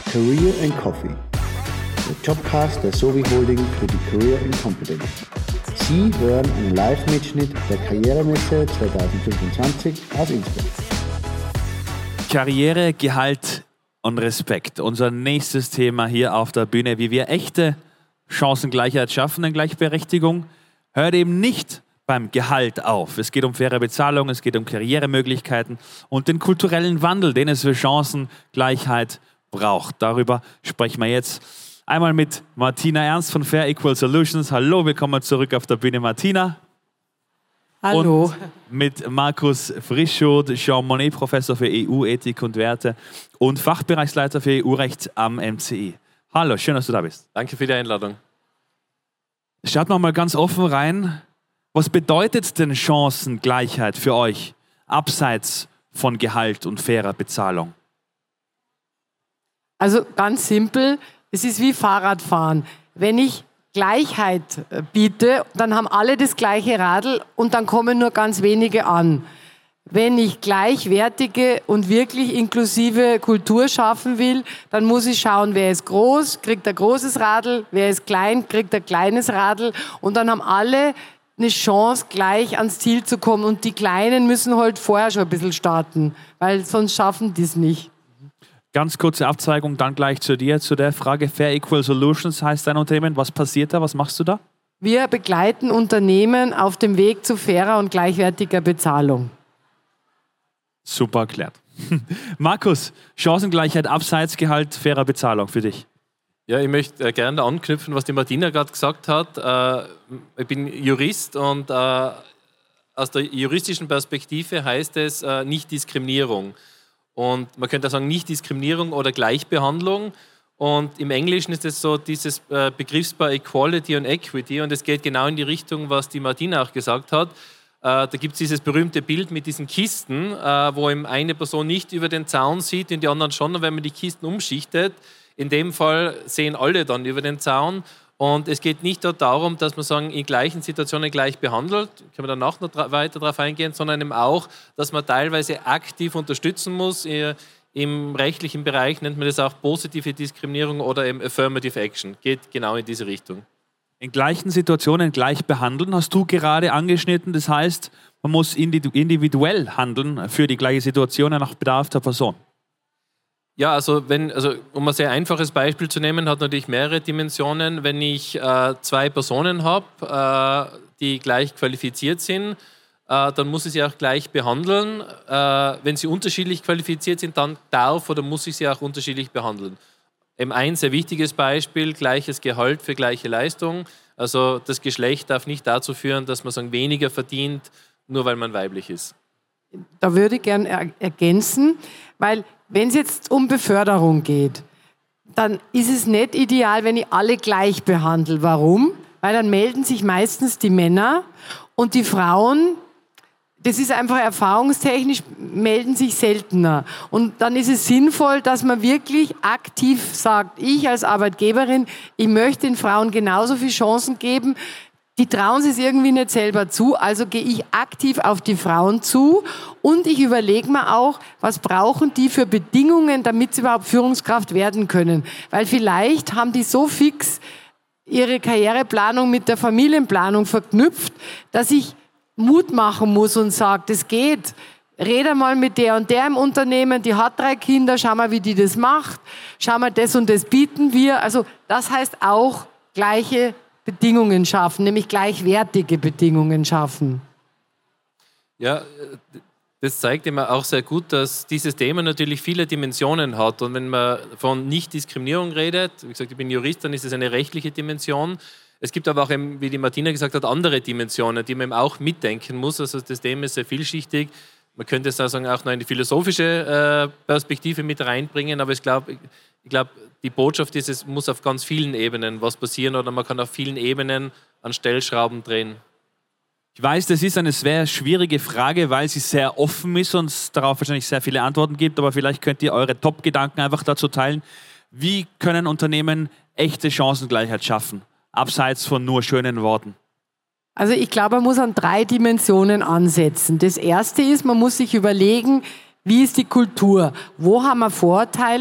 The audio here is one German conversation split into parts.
Career and Coffee, der Jobcast der Sobi Holding für die Career and Competence. Sie hören einen Live-Mitschnitt der Karrieremesse 2025 aus Innsbruck. Karriere, Gehalt und Respekt. Unser nächstes Thema hier auf der Bühne, wie wir echte Chancengleichheit schaffen in Gleichberechtigung, hört eben nicht beim Gehalt auf. Es geht um faire Bezahlung, es geht um Karrieremöglichkeiten und den kulturellen Wandel, den es für Chancengleichheit braucht. Darüber sprechen wir jetzt einmal mit Martina Ernst von Fair Equal Solutions. Hallo, willkommen zurück auf der Bühne, Martina. Hallo. Und mit Markus Frischod, Jean Monnet, Professor für EU-Ethik und Werte und Fachbereichsleiter für EU-Recht am MCI. Hallo, schön, dass du da bist. Danke für die Einladung. Schaut mal ganz offen rein. Was bedeutet denn Chancengleichheit für euch, abseits von Gehalt und fairer Bezahlung? Also ganz simpel, es ist wie Fahrradfahren. Wenn ich Gleichheit biete, dann haben alle das gleiche Radl und dann kommen nur ganz wenige an. Wenn ich gleichwertige und wirklich inklusive Kultur schaffen will, dann muss ich schauen, wer ist groß, kriegt ein großes Radl, wer ist klein, kriegt ein kleines Radl und dann haben alle eine Chance, gleich ans Ziel zu kommen. Und die Kleinen müssen halt vorher schon ein bisschen starten, weil sonst schaffen die es nicht. Ganz kurze Abzweigung, dann gleich zu dir, zu der Frage. Fair Equal Solutions heißt dein Unternehmen. Was passiert da? Was machst du da? Wir begleiten Unternehmen auf dem Weg zu fairer und gleichwertiger Bezahlung. Super erklärt. Markus, Chancengleichheit, abseits Gehalt, fairer Bezahlung für dich. Ja, ich möchte gerne anknüpfen, was die Martina gerade gesagt hat. Ich bin Jurist und aus der juristischen Perspektive heißt es Nichtdiskriminierung. Und man könnte auch sagen Nichtdiskriminierung oder Gleichbehandlung. Und im Englischen ist es so dieses Begriffspaar Equality und Equity. Und es geht genau in die Richtung, was die Martina auch gesagt hat. Da gibt es dieses berühmte Bild mit diesen Kisten, wo eben eine Person nicht über den Zaun sieht und die anderen schon. Und wenn man die Kisten umschichtet, in dem Fall sehen alle dann über den Zaun. Und es geht nicht dort darum, dass man sagen, in gleichen Situationen gleich behandelt, können wir danach noch weiter darauf eingehen, sondern eben auch, dass man teilweise aktiv unterstützen muss. Im rechtlichen Bereich nennt man das auch positive Diskriminierung oder eben Affirmative Action. Geht genau in diese Richtung. In gleichen Situationen gleich behandeln, hast du gerade angeschnitten. Das heißt, man muss individuell handeln für die gleiche Situation nach Bedarf der Person. Ja, um ein sehr einfaches Beispiel zu nehmen, hat natürlich mehrere Dimensionen. Wenn ich zwei Personen habe, die gleich qualifiziert sind, dann muss ich sie auch gleich behandeln. Wenn sie unterschiedlich qualifiziert sind, dann darf oder muss ich sie auch unterschiedlich behandeln. Eben ein sehr wichtiges Beispiel, gleiches Gehalt für gleiche Leistung. Also das Geschlecht darf nicht dazu führen, dass man weniger verdient, nur weil man weiblich ist. Da würde ich gerne ergänzen, weil wenn es jetzt um Beförderung geht, dann ist es nicht ideal, wenn ich alle gleich behandle. Warum? Weil dann melden sich meistens die Männer und die Frauen, das ist einfach erfahrungstechnisch, melden sich seltener. Und dann ist es sinnvoll, dass man wirklich aktiv sagt, ich als Arbeitgeberin, ich möchte den Frauen genauso viele Chancen geben. Die trauen sich irgendwie nicht selber zu, also gehe ich aktiv auf die Frauen zu und ich überlege mir auch, was brauchen die für Bedingungen, damit sie überhaupt Führungskraft werden können. Weil vielleicht haben die so fix ihre Karriereplanung mit der Familienplanung verknüpft, dass ich Mut machen muss und sage, das geht. Rede mal mit der und der im Unternehmen, die hat 3 Kinder, schau mal, wie die das macht. Schau mal, das und das bieten wir. Also das heißt auch gleiche Bedingungen schaffen, nämlich gleichwertige Bedingungen schaffen. Ja, das zeigt immer auch sehr gut, dass dieses Thema natürlich viele Dimensionen hat. Und wenn man von Nichtdiskriminierung redet, wie gesagt, ich bin Jurist, dann ist es eine rechtliche Dimension. Es gibt aber auch, eben, wie die Martina gesagt hat, andere Dimensionen, die man eben auch mitdenken muss. Also das Thema ist sehr vielschichtig. Man könnte es auch noch in die philosophische Perspektive mit reinbringen, aber ich glaube, die Botschaft ist, es muss auf ganz vielen Ebenen was passieren oder man kann auf vielen Ebenen an Stellschrauben drehen. Ich weiß, das ist eine sehr schwierige Frage, weil sie sehr offen ist und es darauf wahrscheinlich sehr viele Antworten gibt, aber vielleicht könnt ihr eure Top-Gedanken einfach dazu teilen. Wie können Unternehmen echte Chancengleichheit schaffen, abseits von nur schönen Worten? Also ich glaube, man muss an 3 Dimensionen ansetzen. Das erste ist, man muss sich überlegen, wie ist die Kultur? Wo haben wir Vorteile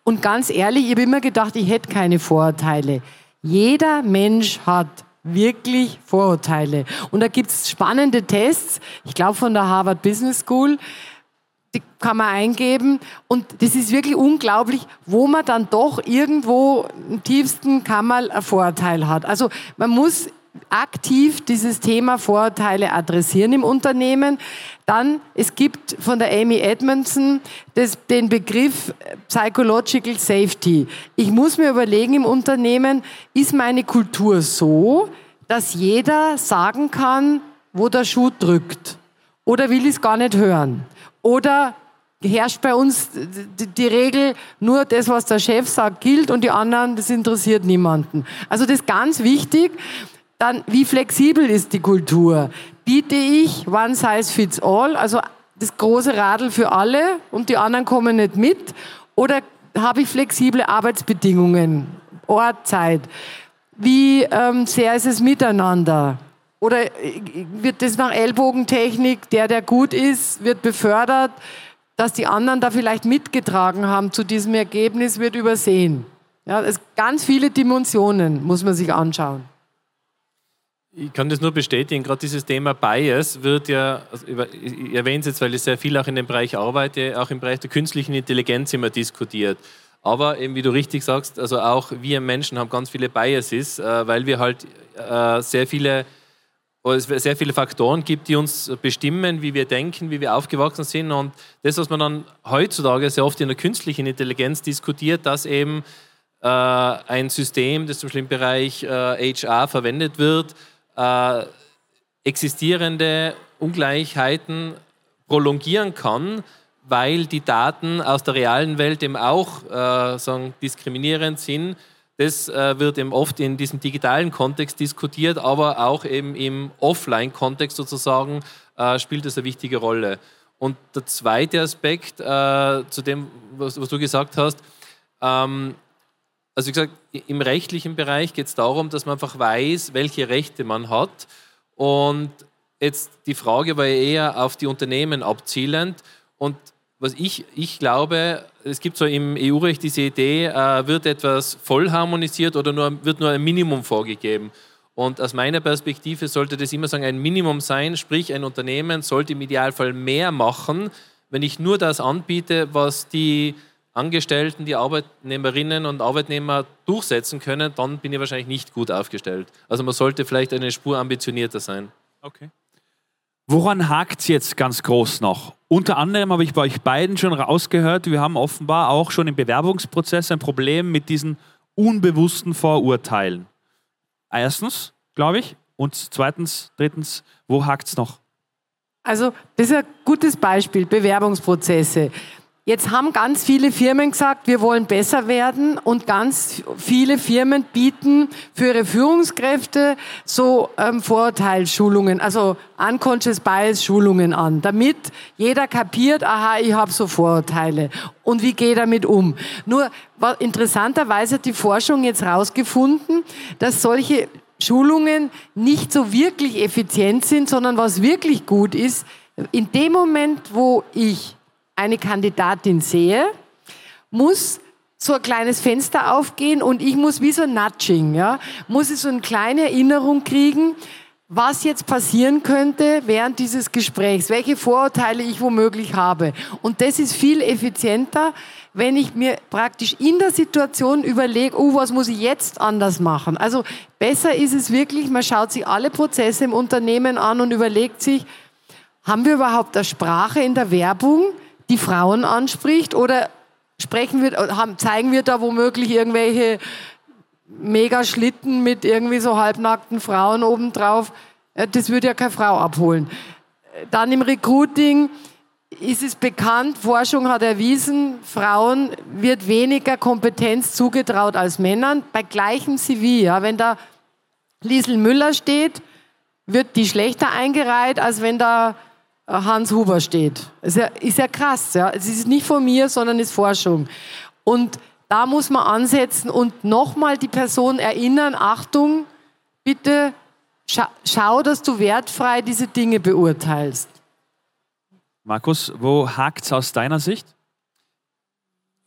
Und ganz ehrlich, ich habe immer gedacht, ich hätte keine Vorurteile. Jeder Mensch hat wirklich Vorurteile. Und da gibt es spannende Tests, ich glaube von der Harvard Business School, die kann man eingeben. Und das ist wirklich unglaublich, wo man dann doch irgendwo im tiefsten Kammerl ein Vorurteil hat. Also man muss aktiv dieses Thema Vorurteile adressieren im Unternehmen. Dann, es gibt von der Amy Edmondson den Begriff Psychological Safety. Ich muss mir überlegen im Unternehmen, ist meine Kultur so, dass jeder sagen kann, wo der Schuh drückt? Oder will ich es gar nicht hören? Oder herrscht bei uns die Regel, nur das, was der Chef sagt, gilt und die anderen, das interessiert niemanden. Also das ist ganz wichtig. Dann, wie flexibel ist die Kultur? Biete ich One Size Fits All, also das große Radl für alle und die anderen kommen nicht mit? Oder habe ich flexible Arbeitsbedingungen, Ort, Zeit? Wie sehr ist es miteinander? Oder wird das nach Ellbogentechnik, der gut ist, wird befördert, dass die anderen da vielleicht mitgetragen haben zu diesem Ergebnis, wird übersehen. Ja, es ganz viele Dimensionen muss man sich anschauen. Ich kann das nur bestätigen, gerade dieses Thema Bias wird ja, also ich erwähne es jetzt, weil ich sehr viel auch in dem Bereich arbeite, auch im Bereich der künstlichen Intelligenz immer diskutiert. Aber eben, wie du richtig sagst, also auch wir Menschen haben ganz viele Biases, weil wir halt sehr viele Faktoren gibt, die uns bestimmen, wie wir denken, wie wir aufgewachsen sind. Und das, was man dann heutzutage sehr oft in der künstlichen Intelligenz diskutiert, dass eben ein System, das zum Beispiel im Bereich HR verwendet wird, existierende Ungleichheiten prolongieren kann, weil die Daten aus der realen Welt eben auch diskriminierend sind. Das wird eben oft in diesem digitalen Kontext diskutiert, aber auch eben im Offline-Kontext sozusagen spielt das eine wichtige Rolle. Und der zweite Aspekt zu dem, was du gesagt hast, also wie gesagt, im rechtlichen Bereich geht es darum, dass man einfach weiß, welche Rechte man hat. Und jetzt die Frage war eher auf die Unternehmen abzielend. Und was ich glaube, es gibt so im EU-Recht diese Idee, wird etwas voll harmonisiert oder wird nur ein Minimum vorgegeben. Und aus meiner Perspektive sollte das immer ein Minimum sein, sprich ein Unternehmen sollte im Idealfall mehr machen, wenn ich nur das anbiete, was die Angestellten, die Arbeitnehmerinnen und Arbeitnehmer durchsetzen können, dann bin ich wahrscheinlich nicht gut aufgestellt. Also man sollte vielleicht eine Spur ambitionierter sein. Okay. Woran hakt es jetzt ganz groß noch? Unter anderem habe ich bei euch beiden schon rausgehört, wir haben offenbar auch schon im Bewerbungsprozess ein Problem mit diesen unbewussten Vorurteilen. Erstens, glaube ich, und zweitens, drittens, wo hakt es noch? Also das ist ein gutes Beispiel, Bewerbungsprozesse. Jetzt haben ganz viele Firmen gesagt, wir wollen besser werden und ganz viele Firmen bieten für ihre Führungskräfte so Vorurteilsschulungen, also Unconscious Bias Schulungen an, damit jeder kapiert, aha, ich habe so Vorurteile und wie gehe ich damit um. Nur interessanterweise hat die Forschung jetzt herausgefunden, dass solche Schulungen nicht so wirklich effizient sind, sondern was wirklich gut ist, in dem Moment, wo ich eine Kandidatin sehe, muss so ein kleines Fenster aufgehen und ich muss wie so ein Nudging, ja, muss ich so eine kleine Erinnerung kriegen, was jetzt passieren könnte während dieses Gesprächs, welche Vorurteile ich womöglich habe. Und das ist viel effizienter, wenn ich mir praktisch in der Situation überlege, was muss ich jetzt anders machen. Also besser ist es wirklich, man schaut sich alle Prozesse im Unternehmen an und überlegt sich, haben wir überhaupt eine Sprache in der Werbung, die Frauen anspricht, oder zeigen wir da womöglich irgendwelche Megaschlitten mit irgendwie so halbnackten Frauen obendrauf? Das würde ja keine Frau abholen. Dann im Recruiting ist es bekannt, Forschung hat erwiesen, Frauen wird weniger Kompetenz zugetraut als Männern bei gleichem CV. Ja, wenn da Liesl Müller steht, wird die schlechter eingereiht, als wenn da Hans Huber steht. Ist ja krass. Ja. Es ist nicht von mir, sondern ist Forschung. Und da muss man ansetzen und nochmal die Person erinnern, Achtung, bitte schau, dass du wertfrei diese Dinge beurteilst. Markus, wo hakt es aus deiner Sicht?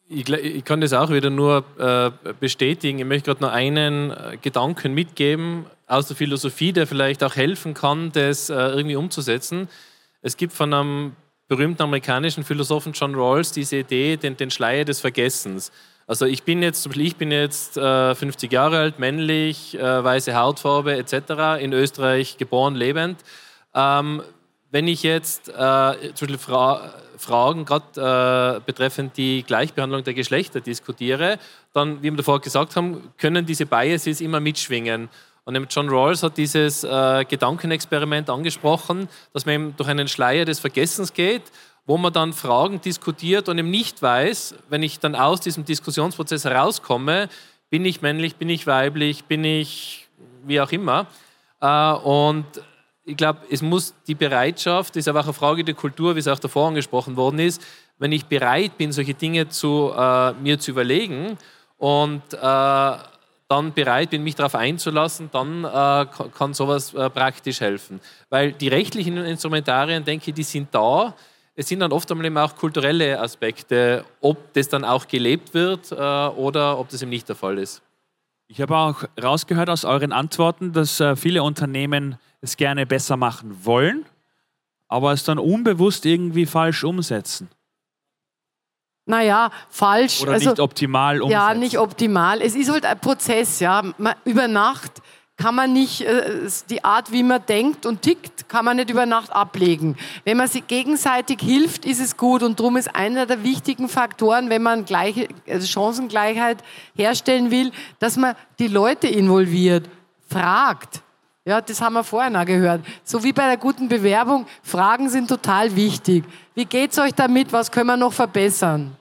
Ich kann das auch wieder nur bestätigen. Ich möchte gerade noch einen Gedanken mitgeben aus der Philosophie, der vielleicht auch helfen kann, das irgendwie umzusetzen. Es gibt von einem berühmten amerikanischen Philosophen John Rawls diese Idee, den Schleier des Vergessens. Also ich bin jetzt 50 Jahre alt, männlich, weiße Hautfarbe etc., in Österreich geboren, lebend. Wenn ich jetzt zum Beispiel Fragen gerade betreffend die Gleichbehandlung der Geschlechter diskutiere, dann, wie wir davor gesagt haben, können diese Biases immer mitschwingen. Und John Rawls hat dieses Gedankenexperiment angesprochen, dass man eben durch einen Schleier des Vergessens geht, wo man dann Fragen diskutiert und eben nicht weiß, wenn ich dann aus diesem Diskussionsprozess herauskomme, bin ich männlich, bin ich weiblich, bin ich wie auch immer. Und ich glaube, es muss die Bereitschaft, das ist aber auch eine Frage der Kultur, wie es auch davor angesprochen worden ist, wenn ich bereit bin, solche Dinge mir zu überlegen und dann bereit bin, mich darauf einzulassen, dann kann sowas praktisch helfen. Weil die rechtlichen Instrumentarien, denke ich, die sind da. Es sind dann oft einmal eben auch kulturelle Aspekte, ob das dann auch gelebt wird oder ob das eben nicht der Fall ist. Ich habe auch rausgehört aus euren Antworten, dass viele Unternehmen es gerne besser machen wollen, aber es dann unbewusst irgendwie falsch umsetzen. Naja, falsch. Oder nicht optimal umsetzen. Ja, nicht optimal. Es ist halt ein Prozess. Ja. Über Nacht kann man nicht, die Art, wie man denkt und tickt, kann man nicht über Nacht ablegen. Wenn man sich gegenseitig hilft, ist es gut. Und darum ist einer der wichtigen Faktoren, wenn man Chancengleichheit herstellen will, dass man die Leute involviert, fragt. Ja, das haben wir vorhin auch gehört. So wie bei der guten Bewerbung, Fragen sind total wichtig. Wie geht's euch damit? Was können wir noch verbessern?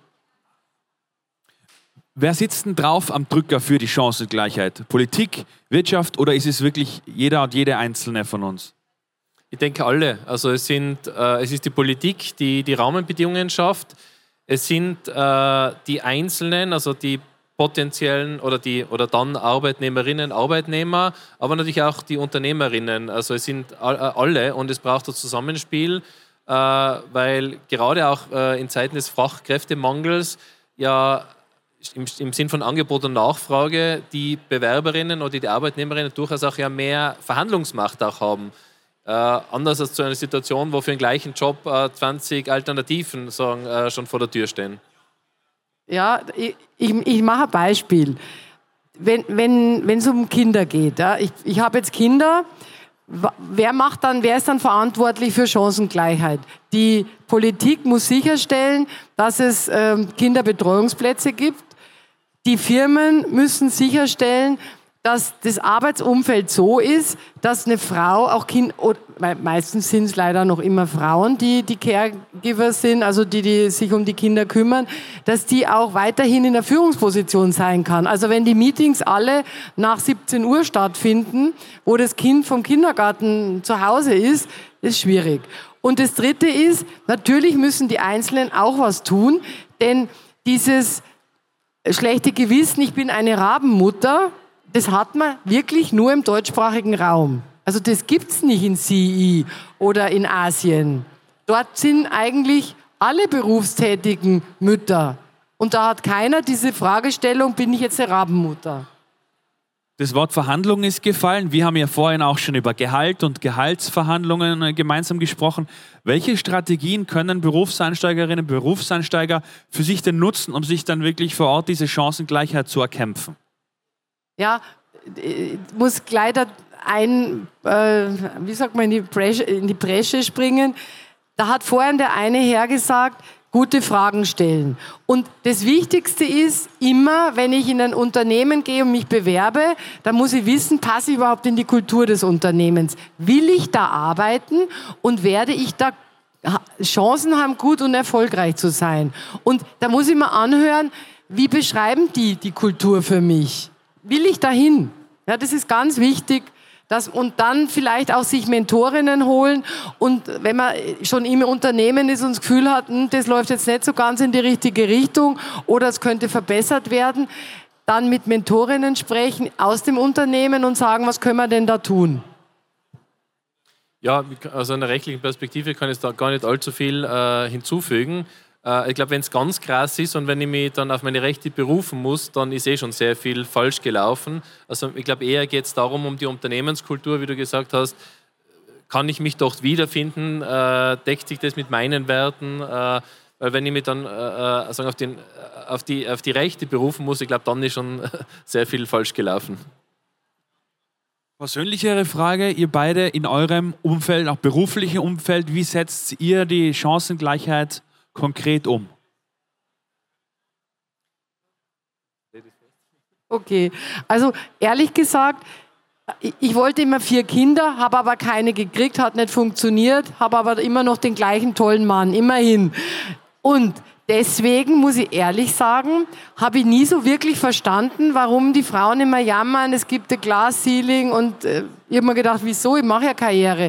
Wer sitzt denn drauf am Drücker für die Chancengleichheit? Politik, Wirtschaft oder ist es wirklich jeder und jede Einzelne von uns? Ich denke alle. Also es ist die Politik, die die Rahmenbedingungen schafft. Es sind die Einzelnen, also die potenziellen oder dann Arbeitnehmerinnen, Arbeitnehmer, aber natürlich auch die Unternehmerinnen. Also es sind alle und es braucht das Zusammenspiel, weil gerade auch in Zeiten des Fachkräftemangels ja im Sinn von Angebot und Nachfrage die Bewerberinnen oder die Arbeitnehmerinnen durchaus auch ja mehr Verhandlungsmacht auch haben. Anders als zu einer Situation, wo für den gleichen Job 20 Alternativen schon vor der Tür stehen. Ja, ich mache ein Beispiel. Wenn es um Kinder geht, ja, ich habe jetzt Kinder, wer ist dann verantwortlich für Chancengleichheit? Die Politik muss sicherstellen, dass es Kinderbetreuungsplätze gibt. Die Firmen müssen sicherstellen, dass das Arbeitsumfeld so ist, dass eine Frau auch meistens sind es leider noch immer Frauen, die Caregiver sind, also die sich um die Kinder kümmern, dass die auch weiterhin in der Führungsposition sein kann. Also wenn die Meetings alle nach 17 Uhr stattfinden, wo das Kind vom Kindergarten zu Hause ist schwierig. Und das Dritte ist, natürlich müssen die Einzelnen auch was tun, denn dieses schlechte Gewissen, ich bin eine Rabenmutter, das hat man wirklich nur im deutschsprachigen Raum. Also das gibt's nicht in CI oder in Asien. Dort sind eigentlich alle berufstätigen Mütter. Und da hat keiner diese Fragestellung, bin ich jetzt eine Rabenmutter? Das Wort Verhandlung ist gefallen. Wir haben ja vorhin auch schon über Gehalt und Gehaltsverhandlungen gemeinsam gesprochen. Welche Strategien können Berufseinsteigerinnen und Berufseinsteiger für sich denn nutzen, um sich dann wirklich vor Ort diese Chancengleichheit zu erkämpfen? Ja, ich muss gleich in die Bresche springen. Da hat vorhin der eine Herr gesagt, gute Fragen stellen. Und das Wichtigste ist immer, wenn ich in ein Unternehmen gehe und mich bewerbe, dann muss ich wissen, passe ich überhaupt in die Kultur des Unternehmens? Will ich da arbeiten und werde ich da Chancen haben, gut und erfolgreich zu sein? Und da muss ich mir anhören, wie beschreiben die Kultur für mich? Will ich dahin? Ja, das ist ganz wichtig. Und dann vielleicht auch sich Mentorinnen holen. Und wenn man schon im Unternehmen ist und das Gefühl hat, das läuft jetzt nicht so ganz in die richtige Richtung oder es könnte verbessert werden, dann mit Mentorinnen sprechen aus dem Unternehmen und sagen, was können wir denn da tun? Ja, also in der rechtlichen Perspektive kann ich da gar nicht allzu viel hinzufügen. Ich glaube, wenn es ganz krass ist und wenn ich mich dann auf meine Rechte berufen muss, dann ist schon sehr viel falsch gelaufen. Also ich glaube, eher geht es darum, um die Unternehmenskultur, wie du gesagt hast, kann ich mich dort wiederfinden, deckt sich das mit meinen Werten, weil wenn ich mich dann auf die Rechte berufen muss, ich glaube, dann ist schon sehr viel falsch gelaufen. Persönlichere Frage, ihr beide in eurem Umfeld, auch beruflichen Umfeld, wie setzt ihr die Chancengleichheit konkret um? Okay, also ehrlich gesagt, ich wollte immer 4 Kinder, habe aber keine gekriegt, hat nicht funktioniert, habe aber immer noch den gleichen tollen Mann, immerhin. Und deswegen, muss ich ehrlich sagen, habe ich nie so wirklich verstanden, warum die Frauen immer jammern, es gibt ein Glass Ceiling und ich habe mir gedacht, wieso, ich mache ja Karriere.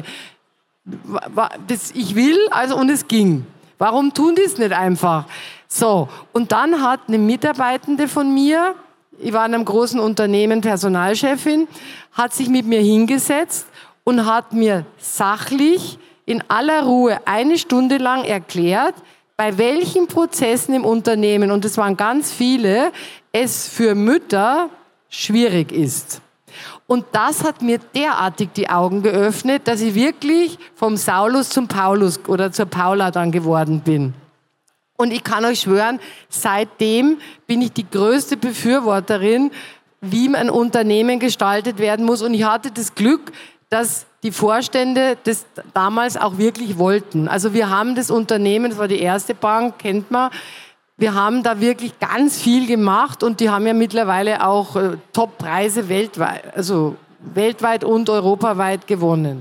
Ich will, also und es ging. Warum tun die es nicht einfach? So, und dann hat eine Mitarbeitende von mir, ich war in einem großen Unternehmen Personalchefin, hat sich mit mir hingesetzt und hat mir sachlich in aller Ruhe 1 Stunde lang erklärt, bei welchen Prozessen im Unternehmen, und es waren ganz viele, es für Mütter schwierig ist. Und das hat mir derartig die Augen geöffnet, dass ich wirklich vom Saulus zum Paulus oder zur Paula dann geworden bin. Und ich kann euch schwören, seitdem bin ich die größte Befürworterin, wie ein Unternehmen gestaltet werden muss. Und ich hatte das Glück, dass die Vorstände das damals auch wirklich wollten. Also wir haben das Unternehmen, das war die erste Bank, kennt man, wir haben da wirklich ganz viel gemacht und die haben ja mittlerweile auch Top-Preise weltweit, also weltweit und europaweit gewonnen.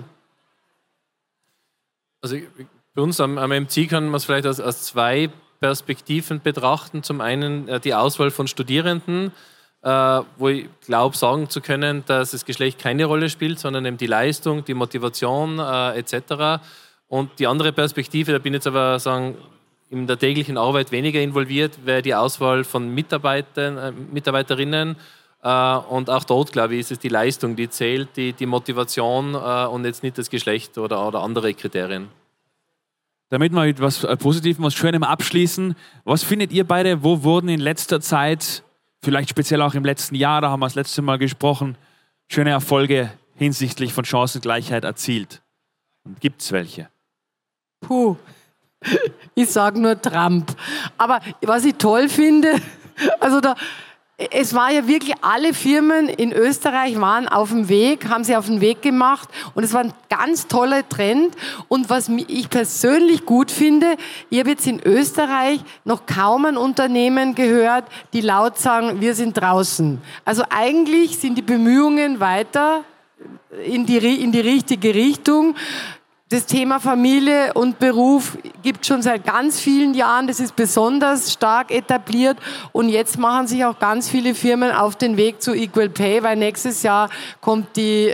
Also bei uns am MC kann man es vielleicht aus 2 Perspektiven betrachten. Zum einen die Auswahl von Studierenden, wo ich glaube, sagen zu können, dass das Geschlecht keine Rolle spielt, sondern eben die Leistung, die Motivation etc. Und die andere Perspektive, da bin ich jetzt aber in der täglichen Arbeit weniger involviert, wäre die Auswahl von Mitarbeiterinnen. Und auch dort, glaube ich, ist es die Leistung, die zählt, die Motivation und jetzt nicht das Geschlecht oder andere Kriterien. Damit wir mit etwas Positivem, was Schönem abschließen, was findet ihr beide, wo wurden in letzter Zeit, vielleicht speziell auch im letzten Jahr, da haben wir das letzte Mal gesprochen, schöne Erfolge hinsichtlich von Chancengleichheit erzielt? Und gibt es welche? Puh. Ich sage nur Trump. Aber was ich toll finde, also es war ja wirklich, alle Firmen in Österreich waren auf dem Weg, haben sie auf den Weg gemacht und es war ein ganz toller Trend. Und was ich persönlich gut finde, ich habe jetzt in Österreich noch kaum ein Unternehmen gehört, die laut sagen, wir sind draußen. Also eigentlich sind die Bemühungen weiter in die richtige Richtung. Das Thema Familie und Beruf gibt schon seit ganz vielen Jahren. Das ist besonders stark etabliert. Und jetzt machen sich auch ganz viele Firmen auf den Weg zu Equal Pay, weil nächstes Jahr kommt die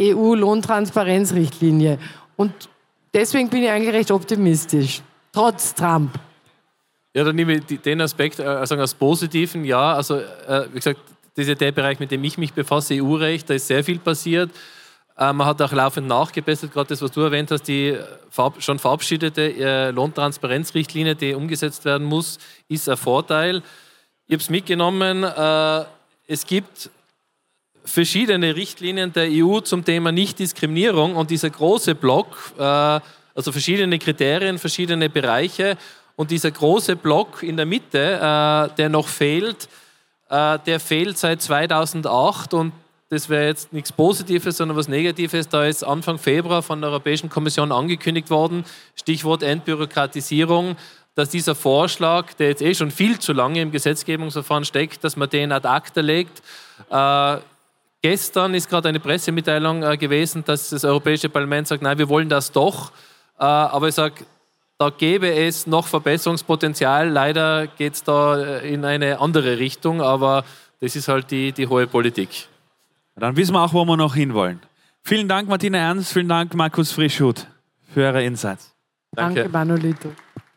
EU-Lohntransparenzrichtlinie. Und deswegen bin ich eigentlich recht optimistisch, trotz Trump. Ja, dann nehme ich den Aspekt als positiven. Ja, also wie gesagt, das ist der Bereich, mit dem ich mich befasse, EU-Recht. Da ist sehr viel passiert. Man hat auch laufend nachgebessert, gerade das, was du erwähnt hast, die schon verabschiedete Lohntransparenzrichtlinie, die umgesetzt werden muss, ist ein Vorteil. Ich habe es mitgenommen, es gibt verschiedene Richtlinien der EU zum Thema Nichtdiskriminierung und dieser große Block, also verschiedene Kriterien, verschiedene Bereiche und dieser große Block in der Mitte, der noch fehlt, der fehlt seit 2008 und das wäre jetzt nichts Positives, sondern was Negatives. Da ist Anfang Februar von der Europäischen Kommission angekündigt worden, Stichwort Entbürokratisierung, dass dieser Vorschlag, der jetzt schon viel zu lange im Gesetzgebungsverfahren steckt, dass man den ad acta legt. Gestern ist gerade eine Pressemitteilung gewesen, dass das Europäische Parlament sagt, nein, wir wollen das doch. Aber ich sage, da gäbe es noch Verbesserungspotenzial. Leider geht es da in eine andere Richtung, aber das ist halt die hohe Politik. Dann wissen wir auch, wo wir noch hinwollen. Vielen Dank, Martina Ernst. Vielen Dank, Markus Frischhuth, für eure Insights. Danke, Manolito.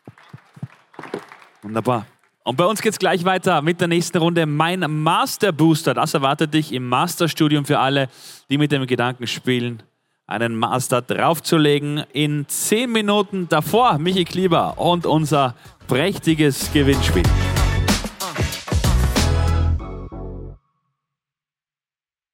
Wunderbar. Und bei uns geht es gleich weiter mit der nächsten Runde. Mein Master Booster, das erwartet dich im Masterstudium für alle, die mit dem Gedanken spielen, einen Master draufzulegen. In 10 Minuten davor Michi Klieber und unser prächtiges Gewinnspiel.